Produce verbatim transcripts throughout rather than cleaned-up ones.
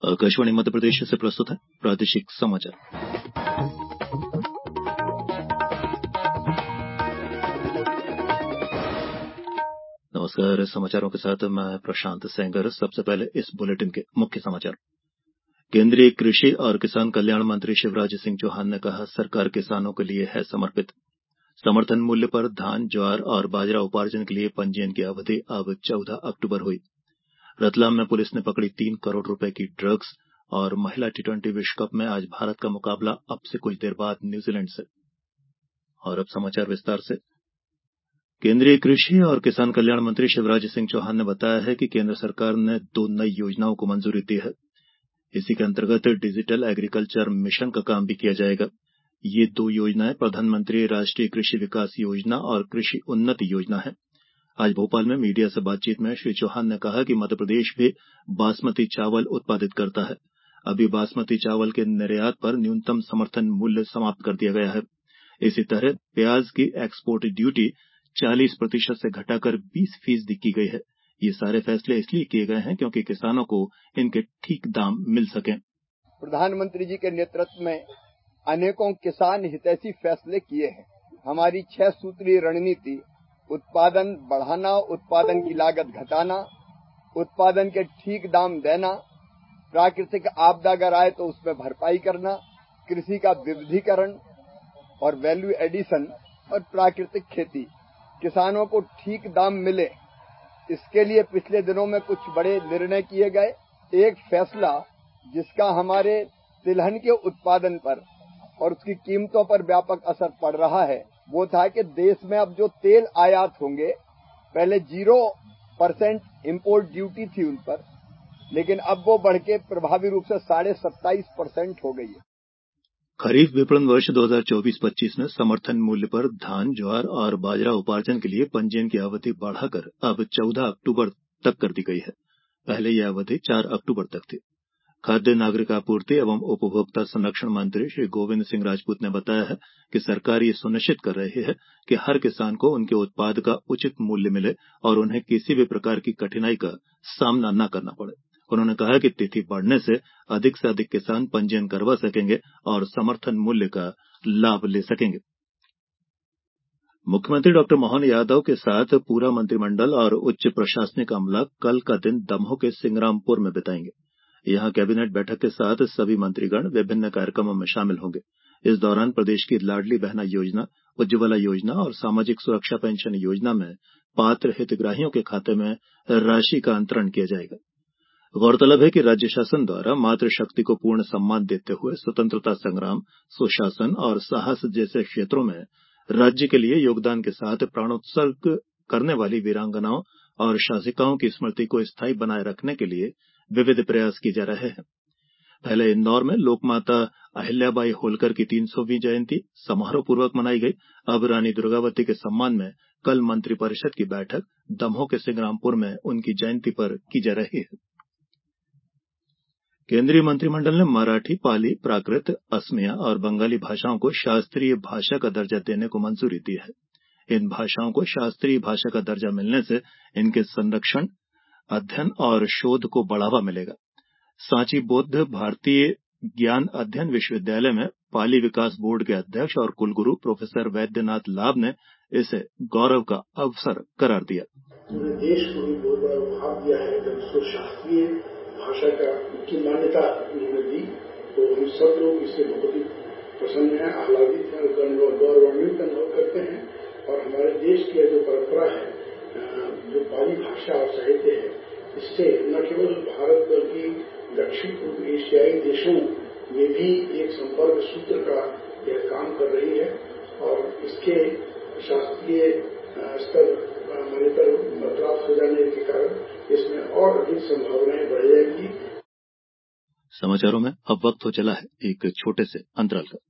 आकाशवाणी मध्य प्रदेश से प्रस्तुत है प्रादेशिक समाचार। नमस्कार, समाचारों के साथ मैं प्रशांत सेंगर। सबसे पहले इस बुलेटिन के मुख्य समाचार। केंद्रीय कृषि और किसान कल्याण मंत्री शिवराज सिंह चौहान ने कहा, सरकार किसानों के लिए है समर्पित। समर्थन मूल्य पर धान, ज्वार और बाजरा उपार्जन के लिए पंजीयन की अवधि अब चौदह अक्टूबर हुई। रतलाम में पुलिस ने पकड़ी तीन करोड़ रुपए की ड्रग्स। और महिला टी ट्वेंटी विश्व कप में आज भारत का मुकाबला अब से कुछ देर बाद न्यूजीलैंड से। और अब समाचार विस्तार से। केंद्रीय कृषि और किसान कल्याण मंत्री शिवराज सिंह चौहान ने बताया है कि केंद्र सरकार ने दो नई योजनाओं को मंजूरी दी है। इसी के अंतर्गत डिजिटल एग्रीकल्चर मिशन का काम भी किया जाएगा। ये दो योजनाएं प्रधानमंत्री राष्ट्रीय कृषि विकास योजना और कृषि उन्नति योजना है। आज भोपाल में मीडिया से बातचीत में श्री चौहान ने कहा कि मध्य प्रदेश भी बासमती चावल उत्पादित करता है। अभी बासमती चावल के निर्यात पर न्यूनतम समर्थन मूल्य समाप्त कर दिया गया है। इसी तरह प्याज की एक्सपोर्ट ड्यूटी चालीस प्रतिशत से घटाकर बीस फीसदी की गई है। ये सारे फैसले इसलिए किए गए हैं क्योंकि किसानों को इनके ठीक दाम मिल सकें। प्रधानमंत्री जी के नेतृत्व में अनेकों किसान हितैषी फैसले किए हैं। हमारी छह सूत्रीय रणनीति उत्पादन बढ़ाना, उत्पादन की लागत घटाना, उत्पादन के ठीक दाम देना, प्राकृतिक आपदा अगर आए तो उसमें भरपाई करना, कृषि का विविधीकरण और वैल्यू एडिशन और प्राकृतिक खेती, किसानों को ठीक दाम मिले, इसके लिए पिछले दिनों में कुछ बड़े निर्णय किए गए। एक फैसला जिसका हमारे तिलहन के उत्पादन पर और उसकी कीमतों पर व्यापक असर पड़ रहा है, वो था कि देश में अब जो तेल आयात होंगे, पहले जीरो परसेंट इम्पोर्ट ड्यूटी थी उन पर, लेकिन अब वो बढ़ के प्रभावी रूप से साढ़े सत्ताईस परसेंट हो गई है। खरीफ विपणन वर्ष दो हज़ार चौबीस पच्चीस में समर्थन मूल्य पर धान, ज्वार और बाजरा उपार्जन के लिए पंजीयन की अवधि बढ़ाकर अब चौदह अक्टूबर तक कर दी गई है। पहले यह अवधि चार अक्टूबर तक थी। खाद्य नागरिक आपूर्ति एवं उपभोक्ता संरक्षण मंत्री श्री गोविंद सिंह राजपूत ने बताया है कि सरकार ये सुनिश्चित कर रही है कि हर किसान को उनके उत्पाद का उचित मूल्य मिले और उन्हें किसी भी प्रकार की कठिनाई का सामना न करना पड़े। उन्होंने कहा कि तिथि बढ़ने से अधिक से अधिक किसान पंजीयन करवा सकेंगे और समर्थन मूल्य का लाभ ले सकेंगे। मुख्यमंत्री डॉक्टर मोहन यादव के साथ पूरा मंत्रिमंडल और उच्च प्रशासनिक अमला कल का दिन दमोह के सिंग्रामपुर में बिताएंगे। यहां कैबिनेट बैठक के साथ सभी मंत्रीगण विभिन्न कार्यक्रमों में शामिल होंगे। इस दौरान प्रदेश की लाडली बहना योजना, उज्ज्वला योजना और सामाजिक सुरक्षा पेंशन योजना में पात्र हितग्राहियों के खाते में राशि का अंतरण किया जाएगा। गौरतलब है कि राज्य शासन द्वारा मातृशक्ति को पूर्ण सम्मान देते हुए स्वतंत्रता संग्राम, सुशासन और साहस जैसे क्षेत्रों में राज्य के लिए योगदान के साथ प्राणोत्सर्ग करने वाली वीरांगनाओं और शासिकाओं की स्मृति को स्थायी बनाए रखने के लिए विविध प्रयास किए जा रहे हैं। पहले इंदौर में लोकमाता अहिल्याबाई होलकर की तीन सौवीं जयंती समारोह पूर्वक मनाई गई। अब रानी दुर्गावती के सम्मान में कल मंत्रिपरिषद की बैठक दमोह के सिंग्रामपुर में उनकी जयंती पर की जा रही है। केंद्रीय मंत्रिमंडल ने मराठी, पाली, प्राकृत, असमिया और बंगाली भाषाओं को शास्त्रीय भाषा का दर्जा देने को मंजूरी दी है। इन भाषाओं को शास्त्रीय भाषा का दर्जा मिलने से इनके संरक्षण, अध्ययन और शोध को बढ़ावा मिलेगा। सांची बौद्ध भारतीय ज्ञान अध्ययन विश्वविद्यालय में पाली विकास बोर्ड के अध्यक्ष और कुलगुरु प्रोफेसर वैद्यनाथ लाभ ने इसे गौरव का अवसर करार दिया। देश को भी बहुत बड़ा उपहार दिया है जब उसको शास्त्रीय भाषा का की मान्यता उन्होंने दी, तो हम सब लोग इससे बहुत ही प्रसन्न हैं, आह्लादित हैं, गौरवान्वित अनुभव करते हैं। और हमारे देश की जो परंपरा है, जो पाली भाषा और साहित्य है, इससे न केवल भारत बल्कि दक्षिण पूर्व एशियाई देशों में भी एक संपर्क सूत्र का यह काम कर रही है और इसके शास्त्रीय स्तर मान्यता प्राप्त हो जाने के कारण इसमें और अधिक संभावनाएं बढ़ जाएंगी। समाचारों में अब वक्त हो चला है एक छोटे से अंतराल का।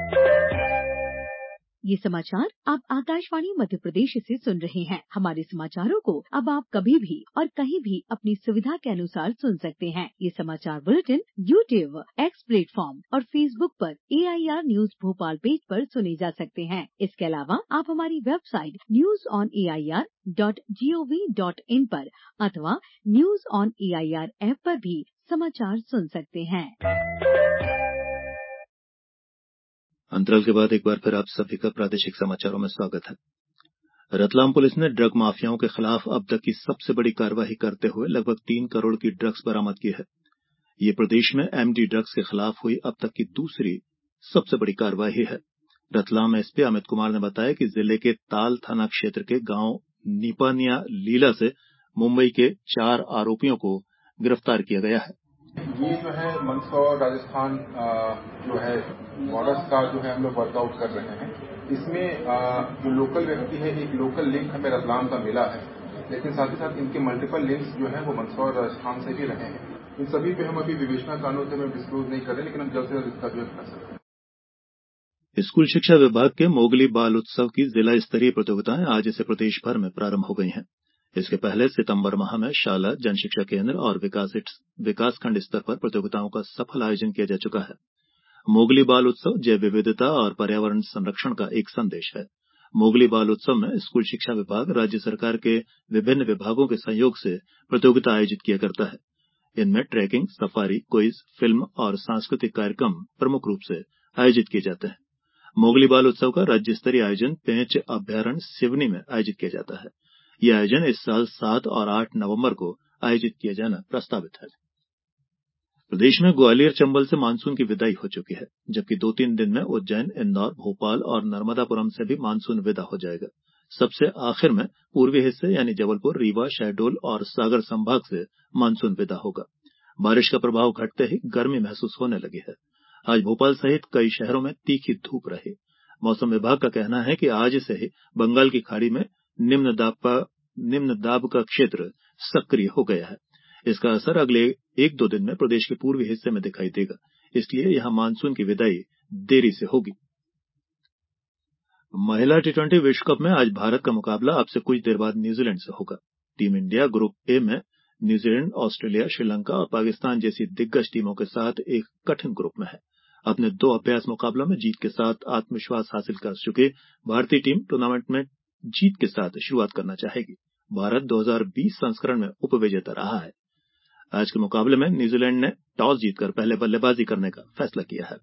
ये समाचार आप आकाशवाणी मध्य प्रदेश से सुन रहे हैं। हमारे समाचारों को अब आप कभी भी और कहीं भी अपनी सुविधा के अनुसार सुन सकते हैं। ये समाचार बुलेटिन यूट्यूब, एक्स प्लेटफॉर्म और फेसबुक पर A I R news Bhopal page पर सुने जा सकते हैं। इसके अलावा आप हमारी website news on A I R dot G O V dot I पर अथवा news on A I R app पर भी समाचार सुन सकते हैं। अंतराल के बाद एक बार फिर आप सभी का प्रादेशिक समाचारों में स्वागत है। रतलाम पुलिस ने ड्रग माफियाओं के खिलाफ अब तक की सबसे बड़ी कार्रवाई करते हुए लगभग तीन करोड़ की ड्रग्स बरामद की है। ये प्रदेश में एमडी ड्रग्स के खिलाफ हुई अब तक की दूसरी सबसे बड़ी कार्रवाई है। रतलाम एसपी अमित कुमार ने बताया कि जिले के ताल थाना क्षेत्र के गांव नीपानिया लीला से मुंबई के चार आरोपियों को गिरफ्तार किया गया है। ये जो है मंदसौर राजस्थान जो है बॉर्डर्स का जो है हम लोग वर्कआउट कर रहे हैं। इसमें जो लोकल व्यक्ति है, एक लोकल लिंक हमें रतलाम का मिला है, लेकिन साथ ही साथ इनके मल्टीपल लिंक्स जो है वो मंदसौर राजस्थान से भी रहे हैं। इन सभी पे हम अभी विवेचना कानून से में डिस्क्लोज नहीं कर रहे, लेकिन हम जल्द से जल्द इसका जो कर सकते हैं। स्कूल शिक्षा विभाग के मोगली बाल उत्सव की जिला स्तरीय प्रतियोगिताएं आज से प्रदेश भर में प्रारंभ हो गई हैं। इसके पहले सितंबर माह में शाला, जन शिक्षा केंद्र और विकासखंड स्तर पर प्रतियोगिताओं का सफल आयोजन किया जा चुका है। मोगली बाल उत्सव जैव विविधता और पर्यावरण संरक्षण का एक संदेश है। मोगली बाल उत्सव में स्कूल शिक्षा विभाग राज्य सरकार के विभिन्न विभागों के सहयोग से प्रतियोगिता आयोजित किया करता है। इनमें ट्रैकिंग, सफारी, क्विज, फिल्म और सांस्कृतिक कार्यक्रम प्रमुख रूप से आयोजित किए जाते हैं। मोगली बाल उत्सव का राज्य स्तरीय आयोजन पेंच अभ्यारण्य सिवनी में आयोजित किया जाता है। यह आयोजन इस साल सात और आठ नवंबर को आयोजित किया जाना प्रस्तावित है। प्रदेश में ग्वालियर चंबल से मानसून की विदाई हो चुकी है, जबकि दो तीन दिन में उज्जैन, इंदौर, भोपाल और नर्मदापुरम से भी मानसून विदा हो जाएगा। सबसे आखिर में पूर्वी हिस्से यानी जबलपुर, रीवा, शहडोल और सागर संभाग से मानसून विदा होगा। बारिश का प्रभाव घटते ही गर्मी महसूस होने लगी है। आज भोपाल सहित कई शहरों में तीखी धूप रही। मौसम विभाग का कहना है कि आज से ही बंगाल की खाड़ी में निम्न दाब का निम्न दाब का क्षेत्र सक्रिय हो गया है। इसका असर अगले एक दो दिन में प्रदेश के पूर्वी हिस्से में दिखाई देगा, इसलिए यहां मानसून की विदाई देरी से होगी। महिला टी ट्वेंटी विश्व कप में आज भारत का मुकाबला अब से कुछ देर बाद न्यूजीलैंड से होगा। टीम इंडिया ग्रुप ए में न्यूजीलैंड, ऑस्ट्रेलिया, श्रीलंका और पाकिस्तान जैसी दिग्गज टीमों के साथ एक कठिन ग्रुप में है। अपने दो अभ्यास मुकाबलों में जीत के साथ आत्मविश्वास हासिल कर चुके भारतीय टीम टूर्नामेंट में जीत के साथ शुरुआत करना चाहेगी। भारत दो हज़ार बीस संस्करण में उपविजेता रहा है। आज के मुकाबले में न्यूजीलैंड ने टॉस जीतकर पहले बल्लेबाजी करने का फैसला किया है।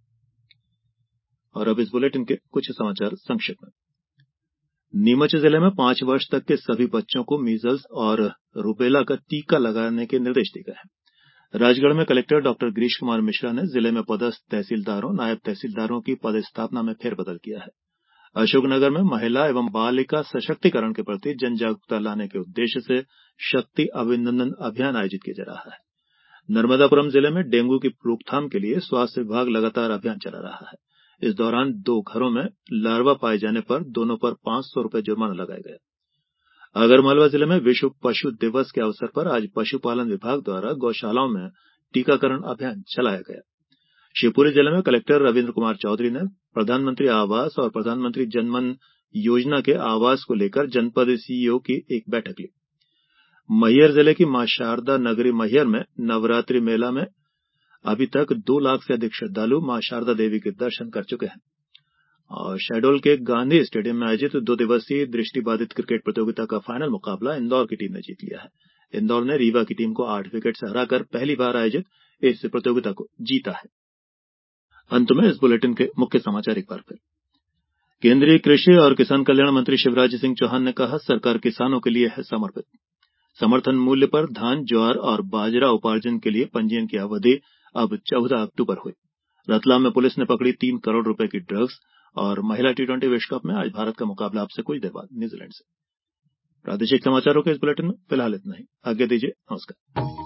और अब इस बुलेटिन के कुछ समाचार संक्षिप्त में। नीमच जिले में पांच वर्ष तक के सभी बच्चों को मीजल्स और रूबेला का टीका लगाने के निर्देश दिए गए हैं। राजगढ़ में कलेक्टर डॉक्टर गिरीश कुमार मिश्रा ने जिले में पदस्थ तहसीलदारों, नायब तहसीलदारों की पदस्थापना में फेरबदल किया है। अशोकनगर में महिला एवं बालिका सशक्तिकरण के प्रति जन जागरूकता लाने के उद्देश्य से शक्ति अभिनंदन अभियान आयोजित किया जा रहा है। नर्मदापुरम जिले में डेंगू की रोकथाम के लिए स्वास्थ्य विभाग लगातार अभियान चला रहा है। इस दौरान दो घरों में लार्वा पाए जाने पर दोनों पर पांच सौ रुपए जुर्माना लगाया गया। आगरमालवा जिले में विश्व पशु दिवस के अवसर पर आज पशुपालन विभाग द्वारा गौशालाओं में टीकाकरण अभियान चलाया गया। शिवपुरी जिले में कलेक्टर रविन्द्र कुमार चौधरी ने प्रधानमंत्री आवास और प्रधानमंत्री जनमन योजना के आवास को लेकर जनपद सीईओ की एक बैठक ली। मैहर जिले की मां शारदा नगरी मैहर में नवरात्रि मेला में अभी तक दो लाख से अधिक श्रद्धालु मां शारदा देवी के दर्शन कर चुके हैं। और शहडोल के गांधी स्टेडियम में आयोजित दो दिवसीय दृष्टिबाधित क्रिकेट प्रतियोगिता का फाइनल मुकाबला इंदौर की टीम ने जीत लिया है। इंदौर ने रीवा की टीम को आठ विकेट से हराकर पहली बार आयोजित इस प्रतियोगिता को जीता है। अंत में इस बुलेटिन के मुख्य समाचार एक बार फिर। केंद्रीय कृषि और किसान कल्याण मंत्री शिवराज सिंह चौहान ने कहा, सरकार किसानों के लिए है समर्पित। समर्थन मूल्य पर धान, ज्वार और बाजरा उपार्जन के लिए पंजीयन की अवधि अब चौदह अक्टूबर हुई। रतलाम में पुलिस ने पकड़ी तीन करोड़ रुपए की ड्रग्स। और महिला टी ट्वेंटी विश्व कप में आज भारत का मुकाबला अब से कुछ देर बाद न्यूजीलैंड से। प्रादेशिक समाचारों के इस बुलेटिन में फिलहाल इतना ही। आज्ञा दीजिए। नमस्कार।